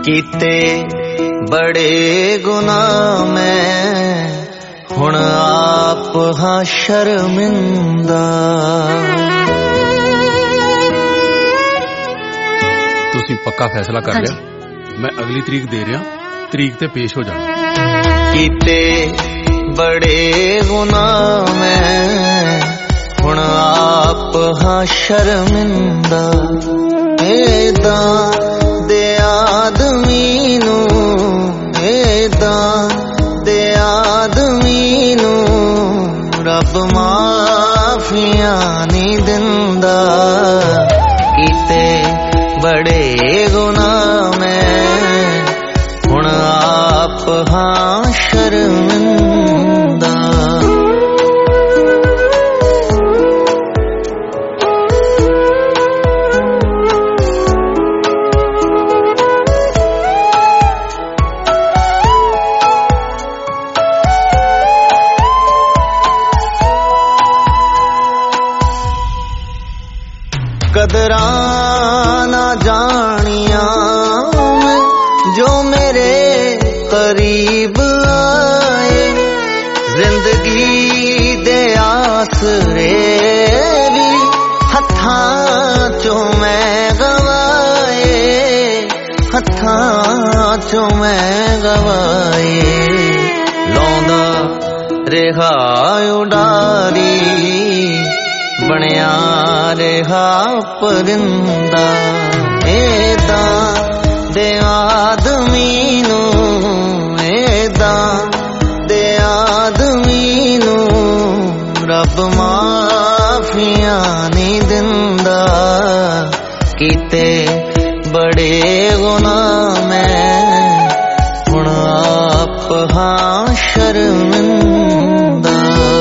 कीते बड़े गुनाह मैं हुण आप हाँ शर्मिंदा। तुसीं पक्का फैसला कर लिया? मैं अगली तरीक दे रहा, तरीक ते पेश हो जाना। कीते बड़े गुनाह मैं हुण आप हाँ शर्मिंदा। एदा दे आदमी नू, एदा दे आदमी नू रब माफिया नहीं दिंदा। कीते बड़े गुनाह मैं हुण आप हाँ शर्मिंदा। कदरां ना जानिया जो मेरे करीब आए, जिंदगी दे आसरे भी हत्थां चों मैं गवाए, हत्थां चों मैं गवाए। लौंदा रेहा उडारी बनया रेहा परिंदा। एदा दे आदमी नू, एदा दे आदमी नू रब माफिया नहीं दिंदा। कीते बड़े गुनाह मैं हुण आप हाँ शर्मिंदा।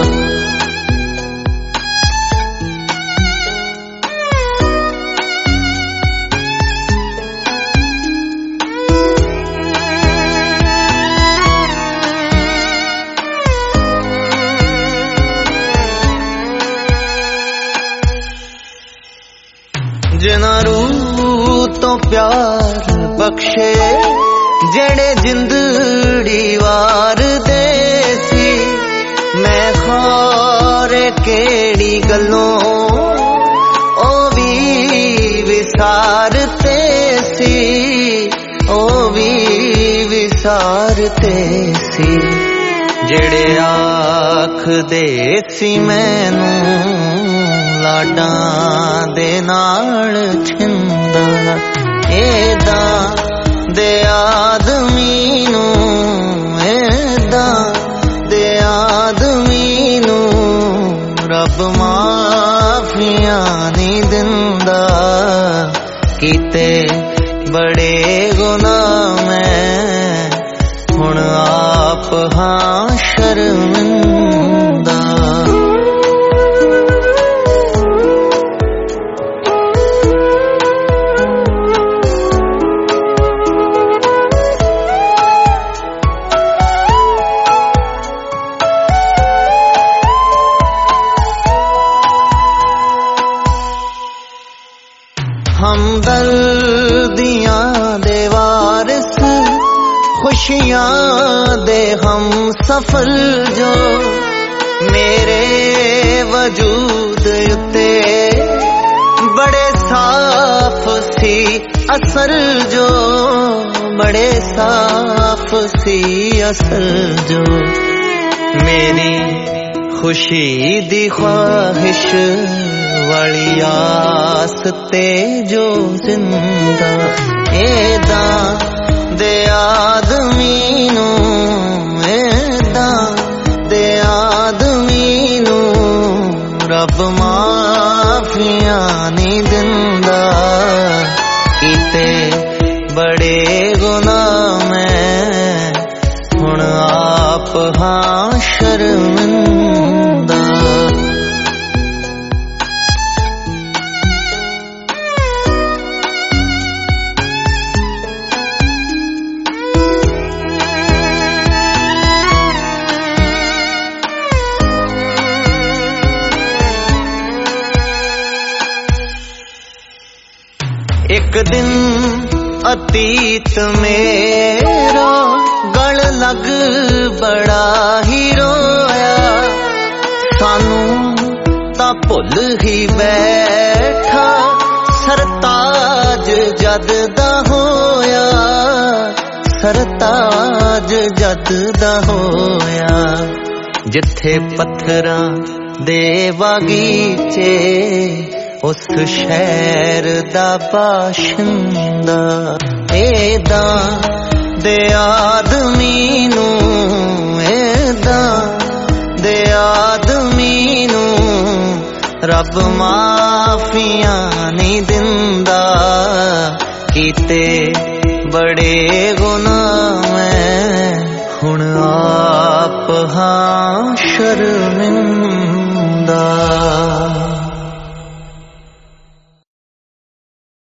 जिन्हां रूह तो प्यार बख्शे, जेड़े जिंदड़ी वार दे सी। मैं खौरे केड़ी गल्लों ओ भी विसारते सी, ओ भी विसारते सी। जेड़े आख दे सी मैनू लाडां दे नाल छिंदा। एदा दे आदमी नू, एदा दे आदमी नू रब माफिया नहीं दिंदा। कीते बड़े गुनाह मैं हुण आप हाँ शर्मिंदा। हमदर्दियां दे वारिस, खुशियां दे हम सफल जो मेरे वजूद उते बड़े साफ सी असर जो, बड़े साफ सी असर जो। मेरी खुशी दी ख्वाहिश वाली आस ते जो जिंदा। एदा दे आदमी नू, एदा दे आदमी नू रब माफिया नहीं दिंदा। कीते बड़े गुनाह मैं हुण आप हाँ शर्मिंदा। एक दिन अतीत मेरा गल लग बड़ा ही रोया सानू ता भुल ही बैठा सरताज जद दा होया सरताज जद दा होया जिथे पत्थरां दे बागीचे उस शहर दा बाशिंदा एदा दे आदमी नू एदा दे आदमी नू रब माफियां नहीं दिंदा कीते बड़े गुनाह मैं हुण आप हां शर्मिंदा